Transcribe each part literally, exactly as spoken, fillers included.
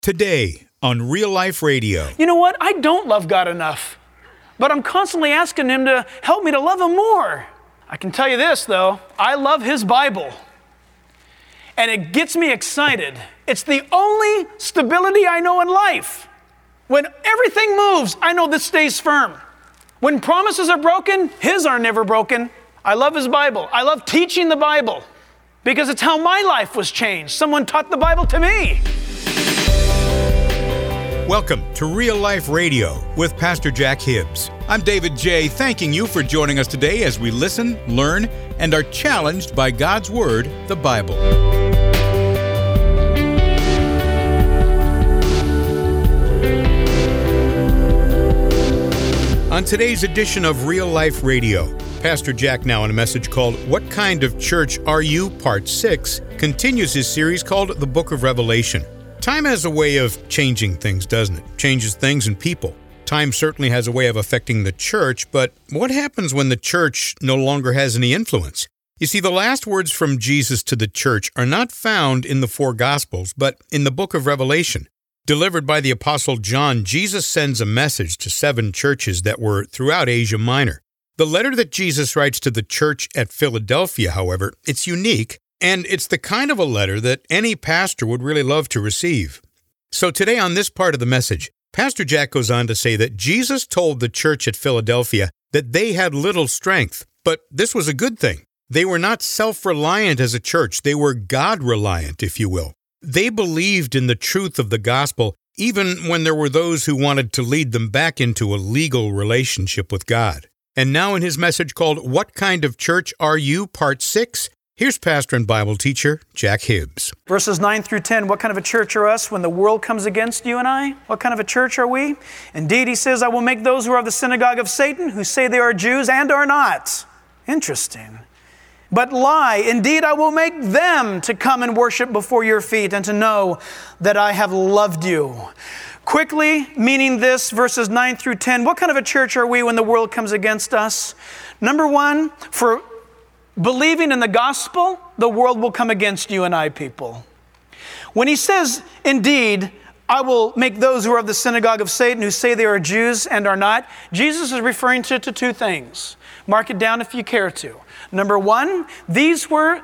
Today on Real Life Radio. You know what? I don't love God enough, but I'm constantly asking Him to help me to love Him more. I can tell you this, though. I love His Bible, and it gets me excited. It's the only stability I know in life. When everything moves, I know this stays firm. When promises are broken, His are never broken. I love His Bible. I love teaching the Bible because it's how my life was changed. Someone taught the Bible to me. Welcome to Real Life Radio with Pastor Jack Hibbs. I'm David J., thanking you for joining us today as we listen, learn, and are challenged by God's Word, the Bible. On today's edition of Real Life Radio, Pastor Jack, now in a message called What Kind of Church Are You? Part six, continues his series called The Book of Revelation. Time has a way of changing things, doesn't it? Changes things and people. Time certainly has a way of affecting the church, but what happens when the church no longer has any influence? You see, the last words from Jesus to the church are not found in the four Gospels, but in the book of Revelation. Delivered by the Apostle John, Jesus sends a message to seven churches that were throughout Asia Minor. The letter that Jesus writes to the church at Philadelphia, however, it's unique, and it's the kind of a letter that any pastor would really love to receive. So today on this part of the message, Pastor Jack goes on to say that Jesus told the church at Philadelphia that they had little strength, but this was a good thing. They were not self-reliant as a church. They were God-reliant, if you will. They believed in the truth of the gospel, even when there were those who wanted to lead them back into a legal relationship with God. And now in his message called What Kind of Church Are You? Part six, here's pastor and Bible teacher Jack Hibbs. Verses nine through ten, what kind of a church are us when the world comes against you and I? What kind of a church are we? Indeed, he says, I will make those who are of the synagogue of Satan, who say they are Jews and are not. Interesting. But lie. Indeed, I will make them to come and worship before your feet and to know that I have loved you. Quickly, meaning this, verses nine through ten, what kind of a church are we when the world comes against us? Number one, for believing in the gospel, the world will come against you and I, people. When he says, indeed, I will make those who are of the synagogue of Satan, who say they are Jews and are not, Jesus is referring to, to two things. Mark it down if you care to. Number one, these were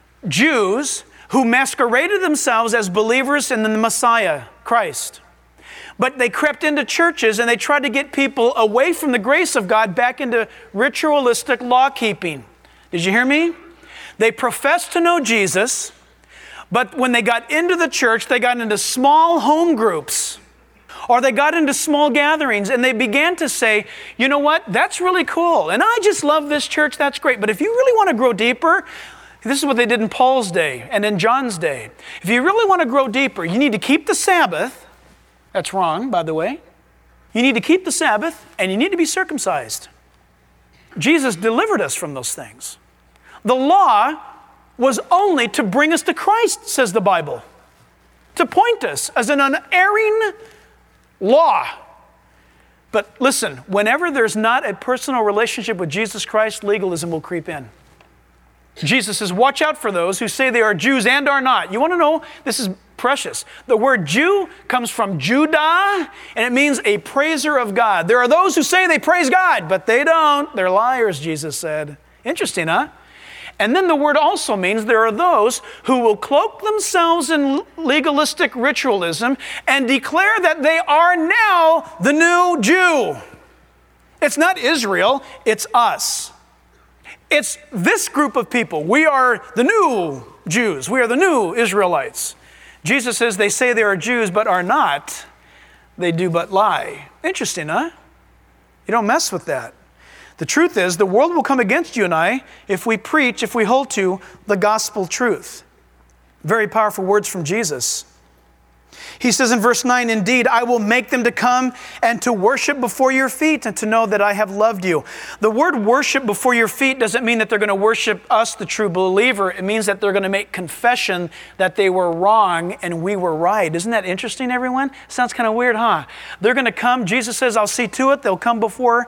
Jews who masqueraded themselves as believers in the Messiah, Christ. But they crept into churches and they tried to get people away from the grace of God back into ritualistic law-keeping. Did you hear me? They professed to know Jesus, but when they got into the church, they got into small home groups, or they got into small gatherings, and they began to say, you know what, that's really cool, and I just love this church, that's great, but if you really want to grow deeper, this is what they did in Paul's day and in John's day. If you really want to grow deeper, you need to keep the Sabbath. That's wrong, by the way. You need to keep the Sabbath, and you need to be circumcised. Jesus delivered us from those things. The law was only to bring us to Christ, says the Bible, to point us as an unerring law. But listen, whenever there's not a personal relationship with Jesus Christ, legalism will creep in. Jesus says, watch out for those who say they are Jews and are not. You want to know? This is precious. The word Jew comes from Judah, and it means a praiser of God. There are those who say they praise God, but they don't. They're liars, Jesus said. Interesting, huh? And then the word also means there are those who will cloak themselves in legalistic ritualism and declare that they are now the new Jew. It's not Israel, it's us. It's this group of people. We are the new Jews. We are the new Israelites. Jesus says they say they are Jews but are not. They do but lie. Interesting, huh? You don't mess with that. The truth is, the world will come against you and I if we preach, if we hold to the gospel truth. Very powerful words from Jesus. He says in verse nine, indeed, I will make them to come and to worship before your feet and to know that I have loved you. The word worship before your feet doesn't mean that they're going to worship us, the true believer. It means that they're going to make confession that they were wrong and we were right. Isn't that interesting, everyone? Sounds kind of weird, huh? They're going to come. Jesus says, I'll see to it. They'll come before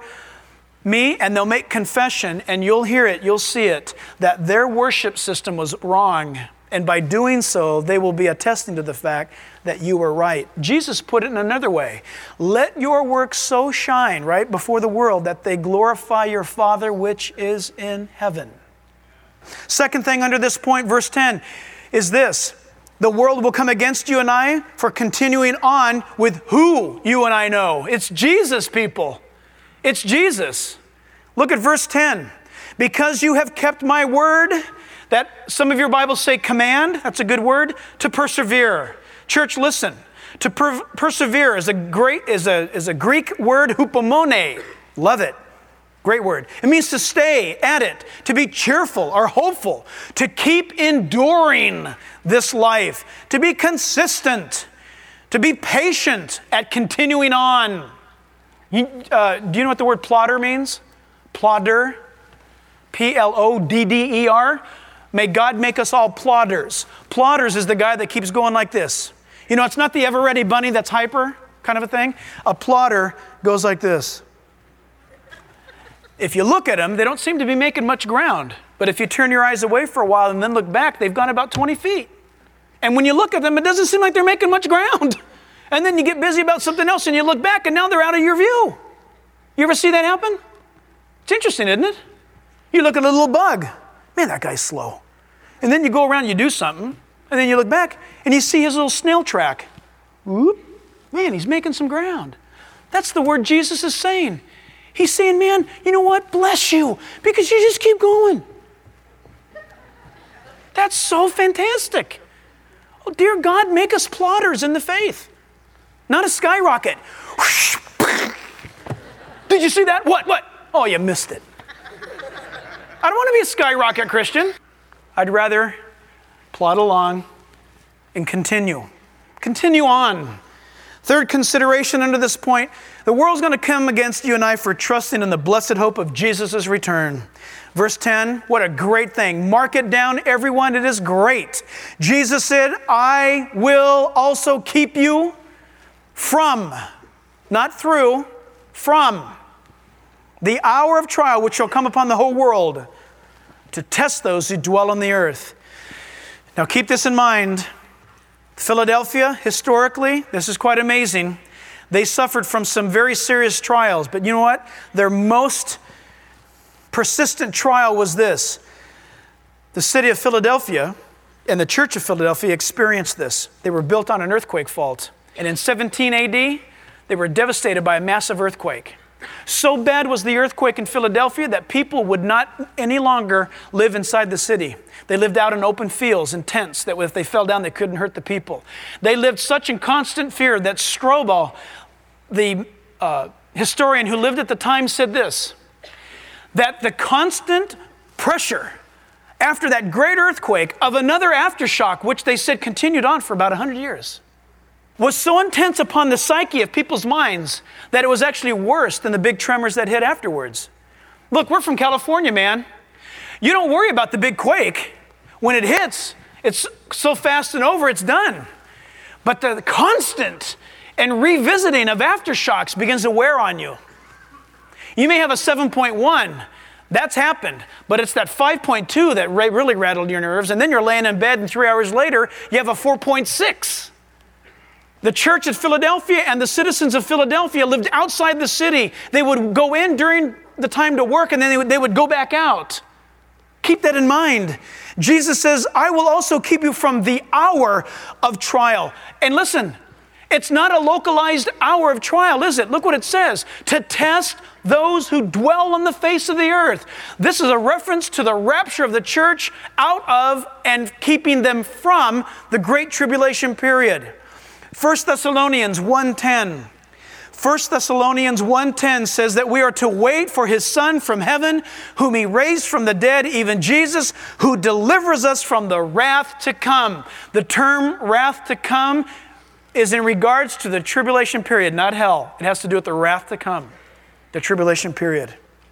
me and they'll make confession, and you'll hear it, you'll see it, that their worship system was wrong. And by doing so, they will be attesting to the fact that you were right. Jesus put it in another way. Let your works so shine, right, before the world that they glorify your Father which is in heaven. Second thing under this point, verse ten, is this. The world will come against you and I for continuing on with who you and I know. It's Jesus, people. It's Jesus. Look at verse ten. Because you have kept my word, that some of your Bibles say command, that's a good word, to persevere. Church, listen. To per- persevere is a great is a is a Greek word, hupomone. Love it. Great word. It means to stay at it, to be cheerful or hopeful, to keep enduring this life, to be consistent, to be patient at continuing on. You, uh, do you know what the word plodder means? Plodder. P L O D D E R. May God make us all plodders. Plodders is the guy that keeps going like this. You know, it's not the ever-ready bunny that's hyper kind of a thing. A plodder goes like this. If you look at them, they don't seem to be making much ground. But if you turn your eyes away for a while and then look back, they've gone about twenty feet. And when you look at them, it doesn't seem like they're making much ground. And then you get busy about something else and you look back and now they're out of your view. You ever see that happen? It's interesting, isn't it? You look at a little bug. Man, that guy's slow. And then you go around, you do something, and then you look back and you see his little snail track. Whoop. Man, he's making some ground. That's the word Jesus is saying. He's saying, man, you know what? Bless you, because you just keep going. That's so fantastic. Oh, dear God, make us plodders in the faith, not a skyrocket. Did you see that? What? What? Oh, you missed it. I don't want to be a skyrocket Christian. I'd rather plod along and continue. Continue on. Third consideration under this point, the world's going to come against you and I for trusting in the blessed hope of Jesus' return. Verse ten, what a great thing. Mark it down, everyone. It is great. Jesus said, I will also keep you from, not through, from the hour of trial which shall come upon the whole world to test those who dwell on the earth. Now keep this in mind. Philadelphia, historically, this is quite amazing. They suffered from some very serious trials, but you know what? Their most persistent trial was this. The city of Philadelphia and the church of Philadelphia experienced this. They were built on an earthquake fault. And in seventeen A D, they were devastated by a massive earthquake. So bad was the earthquake in Philadelphia that people would not any longer live inside the city. They lived out in open fields in tents that if they fell down, they couldn't hurt the people. They lived such in constant fear that Strobel, the uh, historian who lived at the time, said this, that the constant pressure after that great earthquake of another aftershock, which they said continued on for about one hundred years, was so intense upon the psyche of people's minds that it was actually worse than the big tremors that hit afterwards. Look, we're from California, man. You don't worry about the big quake. When it hits, it's so fast and over, it's done. But the constant and revisiting of aftershocks begins to wear on you. You may have a seven point one. That's happened. But it's that five point two that really rattled your nerves. And then you're laying in bed and three hours later, you have a four point six. The church at Philadelphia and the citizens of Philadelphia lived outside the city. They would go in during the time to work and then they would, they would go back out. Keep that in mind. Jesus says, I will also keep you from the hour of trial. And listen, it's not a localized hour of trial, is it? Look what it says. To test those who dwell on the face of the earth. This is a reference to the rapture of the church out of and keeping them from the Great Tribulation period. First Thessalonians one ten. First Thessalonians one ten says that we are to wait for his Son from heaven, whom he raised from the dead, even Jesus, who delivers us from the wrath to come. The term wrath to come is in regards to the tribulation period, not hell. It has to do with the wrath to come, the tribulation period.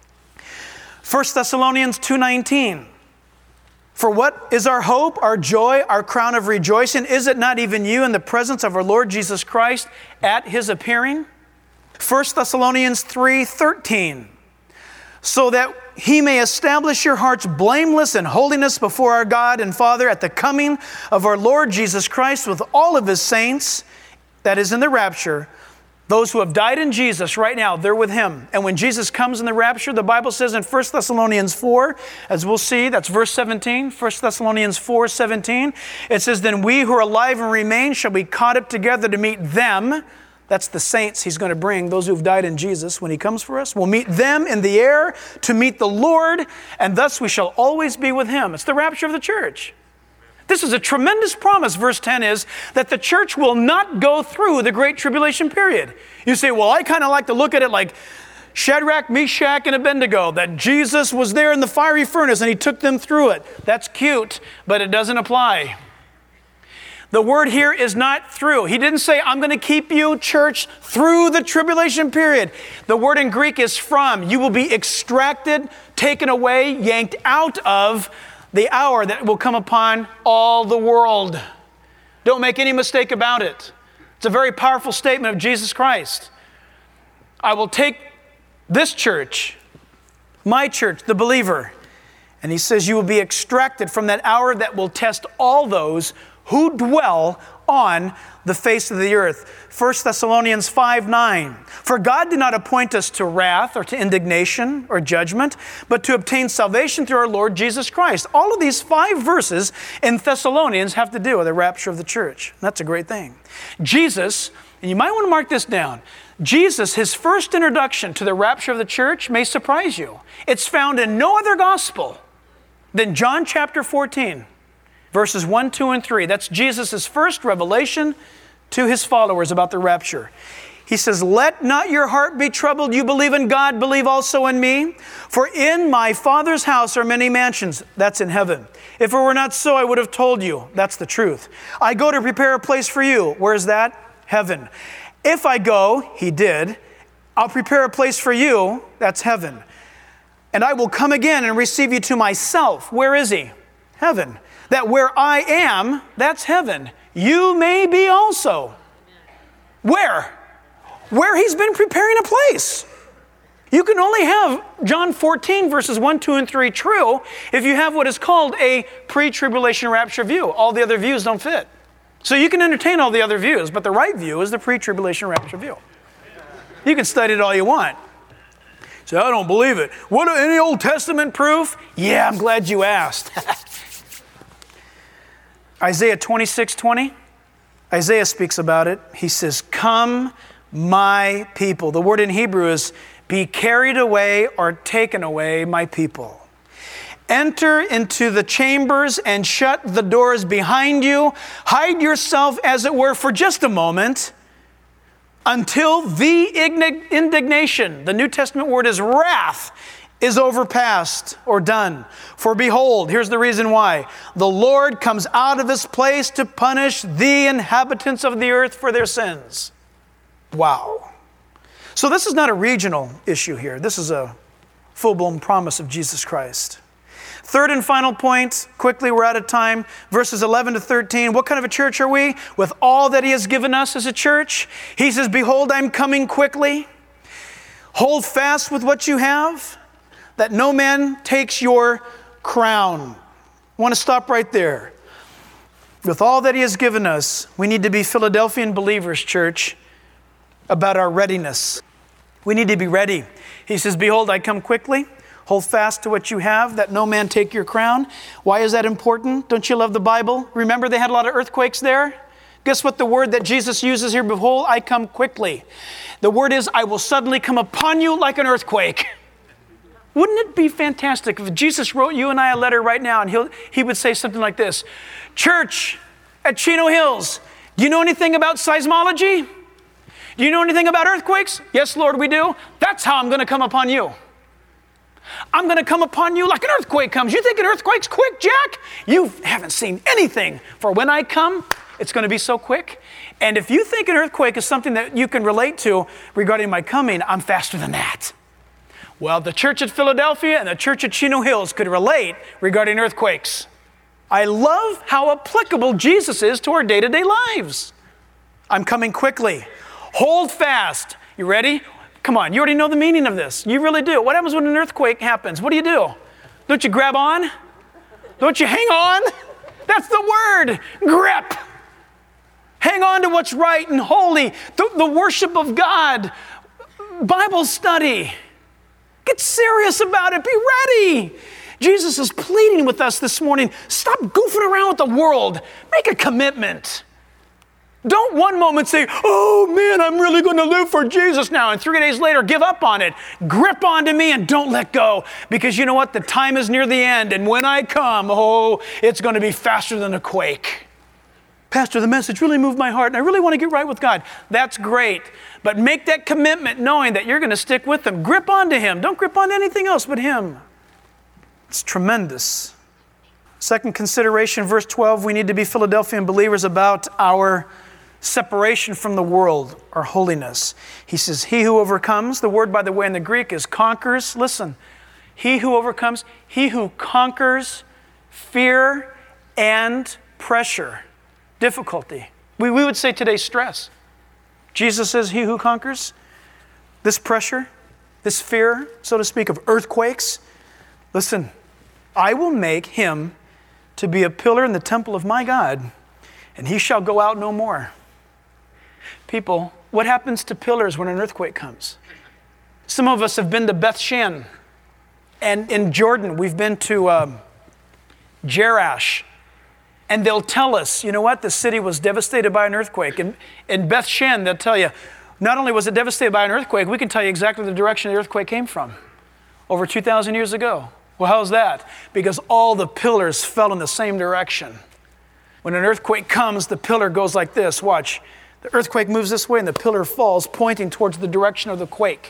First Thessalonians two nineteen. For what is our hope, our joy, our crown of rejoicing? Is it not even you in the presence of our Lord Jesus Christ at his appearing? First Thessalonians three thirteen. so that he may establish your hearts blameless in holiness before our God and Father at the coming of our Lord Jesus Christ with all of his saints, that is in the rapture. Those who have died in Jesus right now, they're with him. And when Jesus comes in the rapture, the Bible says in First Thessalonians four, as we'll see, that's verse seventeen, First Thessalonians four seventeen, it says, then we who are alive and remain shall be caught up together to meet them. That's the saints he's going to bring, those who have died in Jesus when he comes for us. We'll meet them in the air to meet the Lord, and thus we shall always be with him. It's the rapture of the church. This is a tremendous promise. Verse ten is that the church will not go through the great tribulation period. You say, well, I kind of like to look at it like Shadrach, Meshach, and Abednego, that Jesus was there in the fiery furnace and he took them through it. That's cute, but it doesn't apply. The word here is not through. He didn't say, I'm going to keep you, church, through the tribulation period. The word in Greek is from. You will be extracted, taken away, yanked out of the hour that will come upon all the world. Don't make any mistake about it. It's a very powerful statement of Jesus Christ. I will take this church, my church, the believer, and he says you will be extracted from that hour that will test all those who dwell on the face of the earth. First Thessalonians five nine. For God did not appoint us to wrath or to indignation or judgment, but to obtain salvation through our Lord Jesus Christ. All of these five verses in Thessalonians have to do with the rapture of the church. That's a great thing. Jesus, and you might want to mark this down, Jesus, his first introduction to the rapture of the church may surprise you. It's found in no other gospel than John chapter fourteen. Verses one, two, and three. That's Jesus' first revelation to his followers about the rapture. He says, let not your heart be troubled. You believe in God, believe also in me. For in my Father's house are many mansions. That's in heaven. If it were not so, I would have told you. That's the truth. I go to prepare a place for you. Where's that? Heaven. If I go, he did, I'll prepare a place for you. That's heaven. And I will come again and receive you to myself. Where is he? Heaven. That where I am, that's heaven. You may be also. Where? Where he's been preparing a place. You can only have John fourteen verses one, two, and three true if you have what is called a pre-tribulation rapture view. All the other views don't fit. So you can entertain all the other views, but the right view is the pre-tribulation rapture view. You can study it all you want. So I don't believe it. What, any Old Testament proof? Yeah, I'm glad you asked. Isaiah twenty-six twenty, Isaiah speaks about it. He says, come, my people. The word in Hebrew is be carried away or taken away, my people. Enter into the chambers and shut the doors behind you. Hide yourself, as it were, for just a moment until the indignation, the New Testament word is wrath, is overpassed or done. For behold, here's the reason why. The Lord comes out of his place to punish the inhabitants of the earth for their sins. Wow. So this is not a regional issue here. This is a full-blown promise of Jesus Christ. Third and final point, quickly, we're out of time. Verses eleven to thirteen. What kind of a church are we? With all that he has given us as a church. He says, behold, I'm coming quickly. Hold fast with what you have, that no man takes your crown. I want to stop right there. With all that he has given us, we need to be Philadelphian believers, church, about our readiness. We need to be ready. He says, behold, I come quickly. Hold fast to what you have, that no man take your crown. Why is that important? Don't you love the Bible? Remember they had a lot of earthquakes there? Guess what the word that Jesus uses here? Behold, I come quickly. The word is, I will suddenly come upon you like an earthquake. Wouldn't it be fantastic if Jesus wrote you and I a letter right now and he'll, he would say something like this, Church at Chino Hills, do you know anything about seismology? Do you know anything about earthquakes? Yes, Lord, we do. That's how I'm going to come upon you. I'm going to come upon you like an earthquake comes. You think an earthquake's quick, Jack? You haven't seen anything. For when I come, it's going to be so quick. And if you think an earthquake is something that you can relate to regarding my coming, I'm faster than that. Well, the church at Philadelphia and the church at Chino Hills could relate regarding earthquakes. I love how applicable Jesus is to our day-to-day lives. I'm coming quickly. Hold fast. You ready? Come on, you already know the meaning of this. You really do. What happens when an earthquake happens? What do you do? Don't you grab on? Don't you hang on? That's the word, grip. Hang on to what's right and holy, the, the worship of God, Bible study. Get serious about it. Be ready. Jesus is pleading with us this morning. Stop goofing around with the world. Make a commitment. Don't one moment say, oh man, I'm really going to live for Jesus now, and three days later give up on it. Grip onto me and don't let go, because you know what? The time is near the end, and when I come, oh, it's going to be faster than a quake. Pastor, the message really moved my heart, and I really want to get right with God. That's great, but make that commitment knowing that you're going to stick with Him. Grip onto Him. Don't grip on anything else but Him. It's tremendous. Second consideration, verse twelve, we need to be Philadelphian believers about our separation from the world, our holiness. He says, he who overcomes, the word, by the way, in the Greek is conquers. Listen, he who overcomes, he who conquers fear and pressure, difficulty. We, we would say today stress. Jesus says, he who conquers this pressure, this fear, so to speak, of earthquakes. Listen, I will make him to be a pillar in the temple of my God, and he shall go out no more. People, what happens to pillars when an earthquake comes? Some of us have been to Beth Shan, and in Jordan, we've been to um, Jerash, and they'll tell us, you know what, the city was devastated by an earthquake. And in Beth Shan, they'll tell you, not only was it devastated by an earthquake, we can tell you exactly the direction the earthquake came from, over two thousand years ago. Well, how's that? Because all the pillars fell in the same direction. When an earthquake comes, the pillar goes like this. Watch. The earthquake moves this way and the pillar falls, pointing towards the direction of the quake.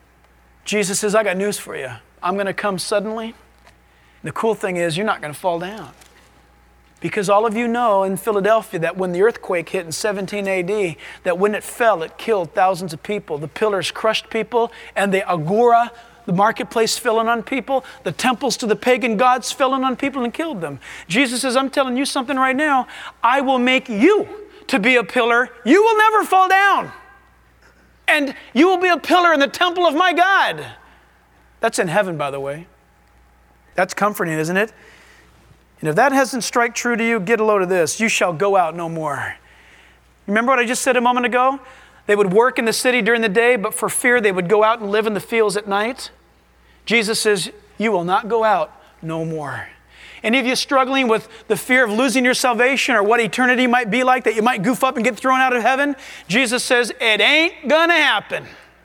Jesus says, I got news for you. I'm going to come suddenly. The cool thing is you're not going to fall down. Because all of you know in Philadelphia that when the earthquake hit in seventeen A D, that when it fell, it killed thousands of people. The pillars crushed people, and the agora, the marketplace, fell in on people. The temples to the pagan gods fell in on people and killed them. Jesus says, I'm telling you something right now. I will make you to be a pillar. You will never fall down. And you will be a pillar in the temple of my God. That's in heaven, by the way. That's comforting, isn't it? And if that hasn't struck true to you, get a load of this. You shall go out no more. Remember what I just said a moment ago? They would work in the city during the day, but for fear they would go out and live in the fields at night. Jesus says, you will not go out no more. Any of you struggling with the fear of losing your salvation or what eternity might be like, that you might goof up and get thrown out of heaven? Jesus says, it ain't gonna happen.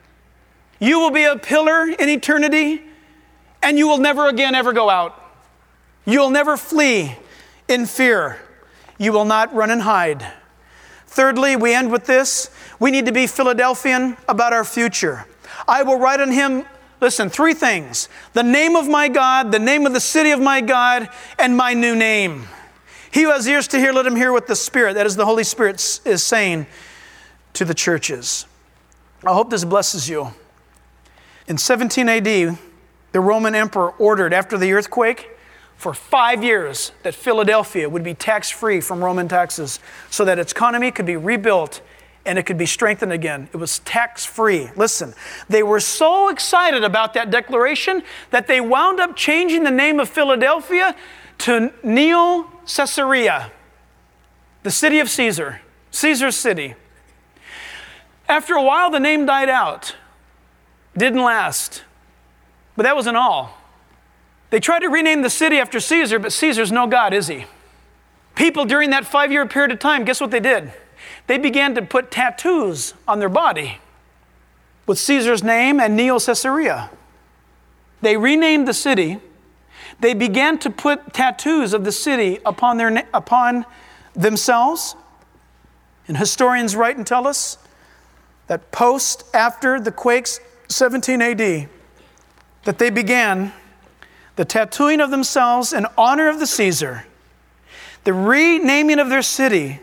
You will be a pillar in eternity, and you will never again ever go out. You'll never flee in fear. You will not run and hide. Thirdly, we end with this. We need to be Philadelphian about our future. I will write on him, listen, three things. The name of my God, the name of the city of my God, and my new name. He who has ears to hear, let him hear what the Spirit, that is the Holy Spirit, is saying to the churches. I hope this blesses you. In seventeen A D, the Roman emperor ordered, after the earthquake, for five years that Philadelphia would be tax-free from Roman taxes so that its economy could be rebuilt and it could be strengthened again. It was tax-free. Listen, they were so excited about that declaration that they wound up changing the name of Philadelphia to Neo Caesarea, the city of Caesar, Caesar's city. After a while, the name died out. Didn't last. But that wasn't all. They tried to rename the city after Caesar, but Caesar's no God, is he? People during that five-year period of time, guess what they did? They began to put tattoos on their body with Caesar's name and Neo Caesarea. They renamed the city. They began to put tattoos of the city upon their upon themselves. And historians write and tell us that post after the quakes, seventeen A D, that they began the tattooing of themselves in honor of the Caesar, the renaming of their city.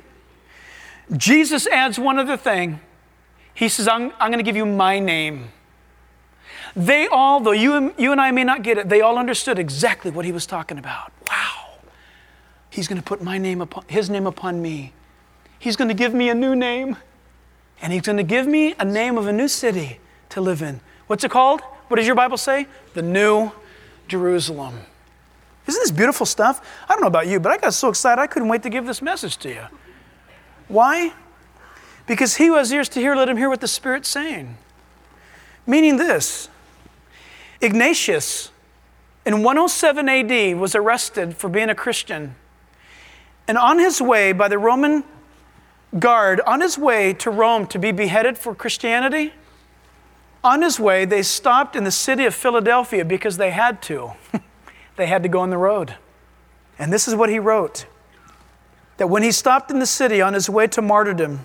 Jesus adds one other thing. He says, I'm, I'm going to give you my name. They all, though you and, you and I may not get it, they all understood exactly what he was talking about. Wow. He's going to put my name upon, his name upon me. He's going to give me a new name. And he's going to give me a name of a new city to live in. What's it called? What does your Bible say? The New Jerusalem. Isn't this beautiful stuff? I don't know about you, but I got so excited I couldn't wait to give this message to you. Why? Because he who has ears to hear, let him hear what the Spirit's saying. Meaning this, Ignatius in one oh seven A D was arrested for being a Christian. And on his way by the Roman guard, on his way to Rome to be beheaded for Christianity, on his way they stopped in the city of Philadelphia because they had to. They had to go on the road. And this is what he wrote, that when he stopped in the city on his way to martyrdom,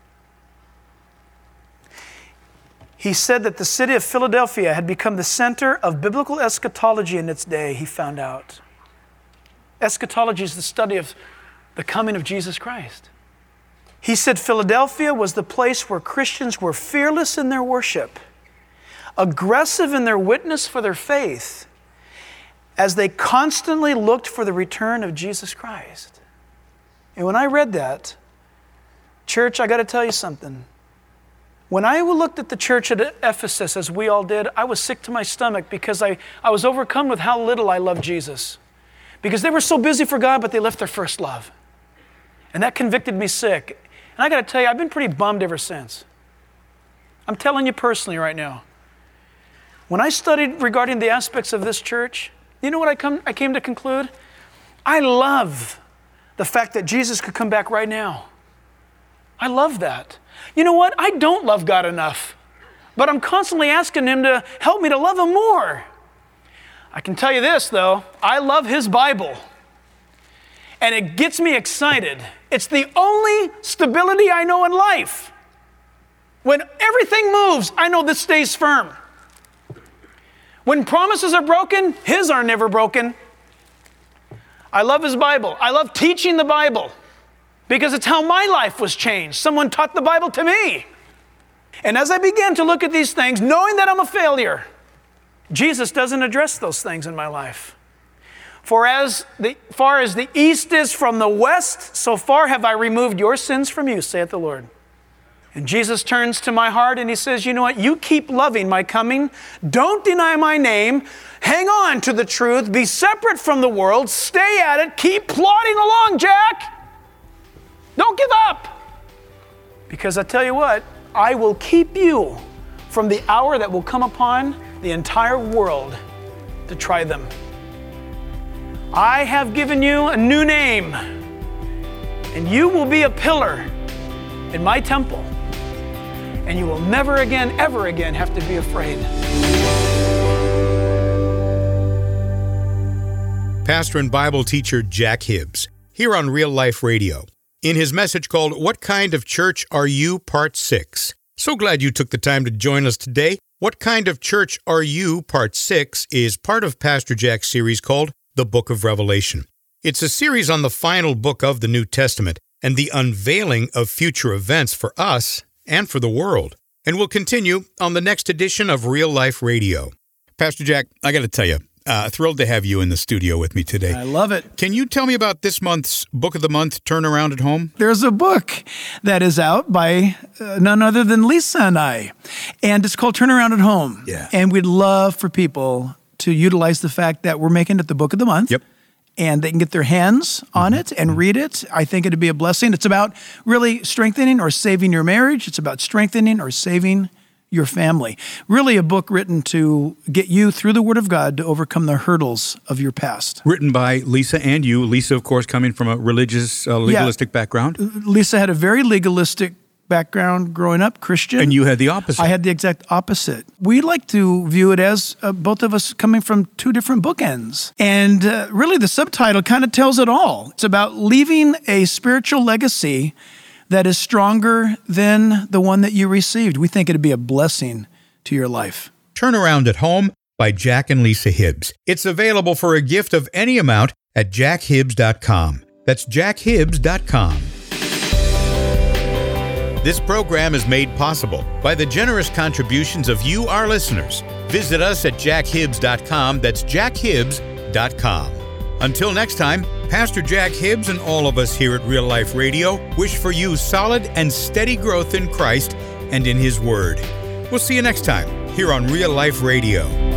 he said that the city of Philadelphia had become the center of biblical eschatology in its day, he found out. Eschatology is the study of the coming of Jesus Christ. He said Philadelphia was the place where Christians were fearless in their worship, aggressive in their witness for their faith, as they constantly looked for the return of Jesus Christ. And when I read that, church, I got to tell you something. When I looked at the church at Ephesus, as we all did, I was sick to my stomach because I, I was overcome with how little I loved Jesus. Because they were so busy for God, but they left their first love. And that convicted me sick. And I got to tell you, I've been pretty bummed ever since. I'm telling you personally right now. When I studied regarding the aspects of this church, you know what I, come, I came to conclude? I love the fact that Jesus could come back right now. I love that. You know what? I don't love God enough, but I'm constantly asking him to help me to love him more. I can tell you this, though. I love his Bible, and it gets me excited. It's the only stability I know in life. When everything moves, I know this stays firm. When promises are broken, his are never broken. I love his Bible. I love teaching the Bible because it's how my life was changed. Someone taught the Bible to me. And as I began to look at these things, knowing that I'm a failure, Jesus doesn't address those things in my life. For as the, far as the east is from the west, so far have I removed your sins from you, saith the Lord. And Jesus turns to my heart and he says, you know what? You keep loving my coming. Don't deny my name. Hang on to the truth. Be separate from the world. Stay at it. Keep plodding along, Jack. Don't give up. Because I tell you what, I will keep you from the hour that will come upon the entire world to try them. I have given you a new name, and you will be a pillar in my temple, and you will never again, ever again have to be afraid. Pastor and Bible teacher Jack Hibbs, here on Real Life Radio, in his message called What Kind of Church Are You? Part six. So glad you took the time to join us today. What Kind of Church Are You? Part six is part of Pastor Jack's series called The Book of Revelation. It's a series on the final book of the New Testament and the unveiling of future events for us and for the world. And we'll continue on the next edition of Real Life Radio. Pastor Jack, I got to tell you, uh, thrilled to have you in the studio with me today. I love it. Can you tell me about this month's Book of the Month, Turnaround at Home? There's a book that is out by uh, none other than Lisa and I, and it's called Turnaround at Home. Yeah. And we'd love for people to utilize the fact that we're making it the Book of the Month. Yep. And they can get their hands on it and read it. I think it'd be a blessing. It's about really strengthening or saving your marriage. It's about strengthening or saving your family. Really a book written to get you through the Word of God to overcome the hurdles of your past. Written by Lisa and you. Lisa, of course, coming from a religious, uh, legalistic yeah. background. Lisa had a very legalistic background growing up, Christian. And you had the opposite. I had the exact opposite. We like to view it as uh, both of us coming from two different bookends. And uh, really the subtitle kind of tells it all. It's about leaving a spiritual legacy that is stronger than the one that you received. We think it'd be a blessing to your life. Turnaround at Home by Jack and Lisa Hibbs. It's available for a gift of any amount at jack hibbs dot com. That's jack hibbs dot com. This program is made possible by the generous contributions of you, our listeners. Visit us at jack hibbs dot com. That's jack hibbs dot com. Until next time, Pastor Jack Hibbs and all of us here at Real Life Radio wish for you solid and steady growth in Christ and in His Word. We'll see you next time here on Real Life Radio.